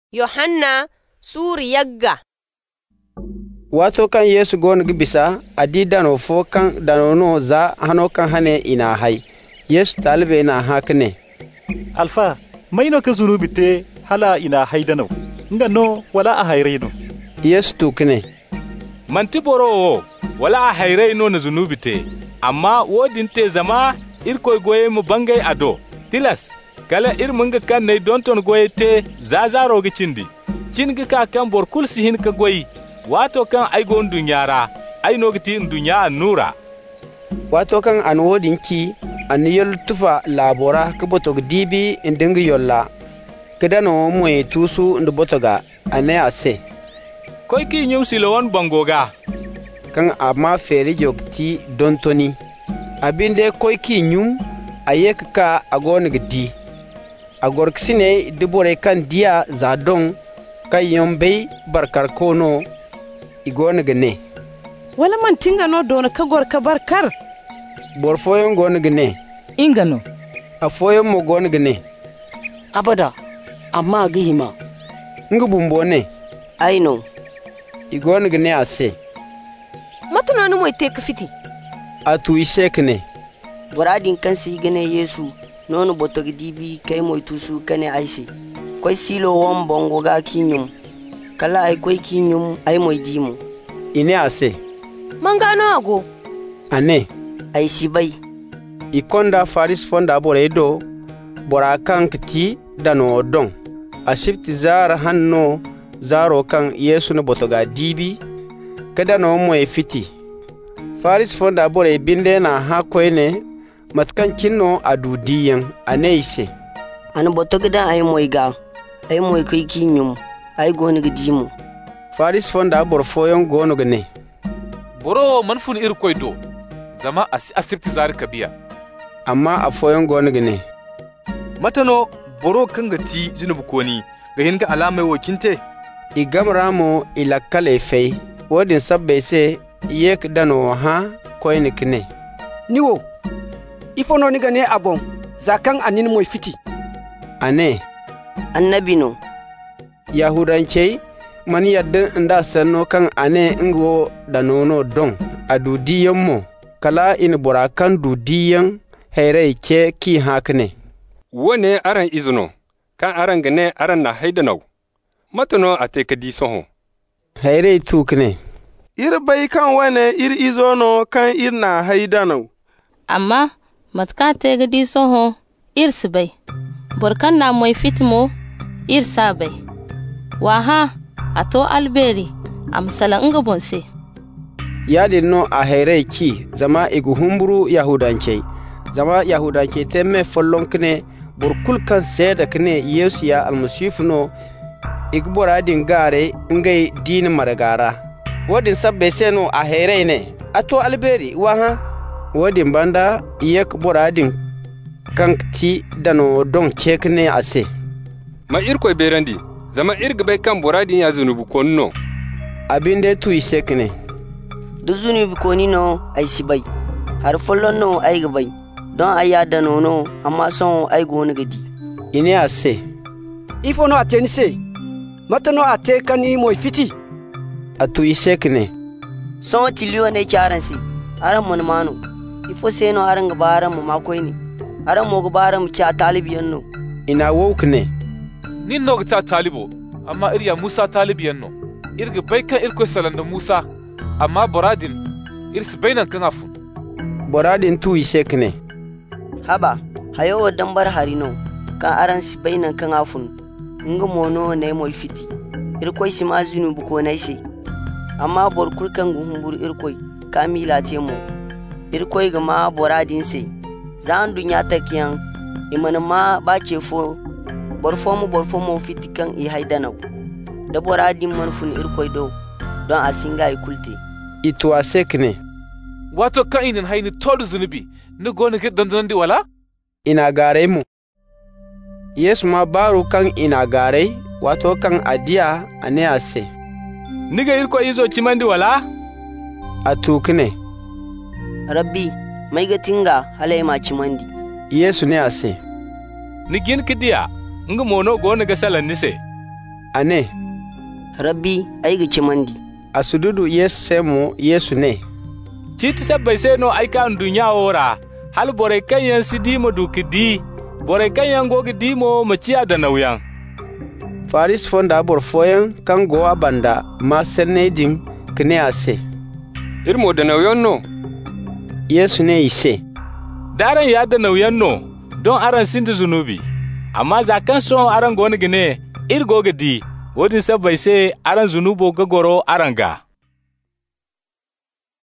Yohanna suri yagga. Wato kan Yesu gon gibisa adi dano fo kan dano no za hano kan hane ina hai. Yesu talibe ina hakne. Alfa, maino ka zunubi te hala ina hai dano. Nga no wala a haire no. Yesu tukne. Manti boro wala a haire no na zunubi te. Amma wodin te zama irkoy goye mu bangay ado. Tilas kala munga kan ne donton goye te zazaro gi cindi. Cingi ka kan bor kulsi hin ka goyi. Wato kan ai gon dunyara ai nogiti dunya nura. Wato kan an wodin ki an yol tufa labora ka botog dibi indingi yolla. Kedano moy tusu ndo botoga ane ase. Koy ki nyum silowon bangoga. Kan ama feri jogti dontoni. Abinde koy ki nyum ayek ka agon gdi. Agorksine dibore kan dia zadon kay yombe barkar kono igona gane. Wala man tinga no dona ka gor ka barkar. Bor foyon gona gane. Ingano. A foyon mo gona gane. Abada. Amma gihima. Nga bumbone. Aino. Igona gane ase. Matuna no moy te ka fiti. Atu isekne. Boradin kansi gane Yesu nono botogi dibi kay moy tusu kane aise. Koy silo won bongo ga kinyum. Kala ay koy kinyum ay moy dimu. Ine ase. Mangano ago. Ane. Ay sibai. Ikonda faris fonda boredo bora kan kiti dano don. Ashifti zara hanno zaro kan Yesu na botoga dibi kada no moy fiti. Faris fonda bore binde na ha koyne matkan kinno adudiyan aneise. An botoga ay moy ga ay moy koy kinyum ay goni gidimu. Faris fonda bor foyon gono gane. Boro manfun irkoy do zama asifti zar kabiya. Amma a foyon gono gane. Matano boro kanga ti zinubu koni ga hinga alamai wakinte. Igamramo ilakale fei wodin sabbe se yek dano ha koyne kine. Niwo ifono ni gane abon zakan anin moy fiti. Ane. Annabi no. Yahudancei man yadda nda sanno kan ane ngo danono don adudiyan mo kala in burakan dudiyan haire ke ki hakne. Wone aran izno kan aran gane aran na haidanau matano ate kadi soho. Haire tukne. Ir bai kan wane ir izono kan ir na haidanau. Amma matka te gadi soho ir sibai. Borkan na moy fitmo ir sabai. Waha ato alberi amsala nga bonse. Yadin no a haire ki zama igu humburu yahudancei. Zama yahudancei temme follon kne burkul kan seda kne Yesu ya almasifu no igboradin gare ngai din maragara. Wodin sabbe seno a haire ne ato alberi waha wodin banda yek boradin kan ti dano don kekne ase. Ma irkoy berandi zama irga bai kan boradin ya zunubu konno. Abinde tu isekne. Du zunubi koni no ay sibai. Har follon no ay gabai. Don aya dano no amma son ay goni gadi. Ine ase. Ifono atenise. Matano ate kani moy fiti. Atu isekne. Son tiliyo ne charansi. Aran mon mano. Ifo seno aran gabaran mu makoy ni. Aran mo gabaran mu cha talibiyan no. Ina wokne. Nin no ta talibo amma irya Musa talibiyan no. Irga bai kan irko salanda Musa amma boradin irsi bainan kan afun. Boradin tu isekne. Haba hayo dambar harino kan aran si bainan kan afun. Nga mono ne moy fiti. Irkoy si mazunu buko naise. Amma bor kulkan guhumbur irkoy kamila temo. Irkoy ga ma boradin se. Zan dunya takiyan imana ma ba ce fo borfomo fiti kan i haidanaw. Da boradin manfun irkoy do don asinga ikulte. Itu asekne. Wato kan inin haini todu zunubi ni goni ke dandan di wala? Ina gare mu. Yesu ma baru kan ina gare wato kan adiya ane ase. Niga irko izo chimandi wala? Atukne. Rabbi, mai gatinga halai ma chimandi. Yesu ne ase. Nigin kidiya, nga mono goni ga salan nise. ane Rabbi ai ga cimandi. a sududu Yesu semo Yesu ne Citi sabbai sai no aika an dunya ora, hal bore kan yan si dimo duki di, bore kan yan gogi dimo maciya da nauyan. Faris fonda bor foyen kan go abanda ma senne dim kne ase. Irmo da nauyan no? Yesu ne ise. Daren ya da nauyan no, don aran sindi zunubi, amma zakan son aran goni gine, ir gogi di, wodin sabbai sai aran zunubo gagoro aran ga.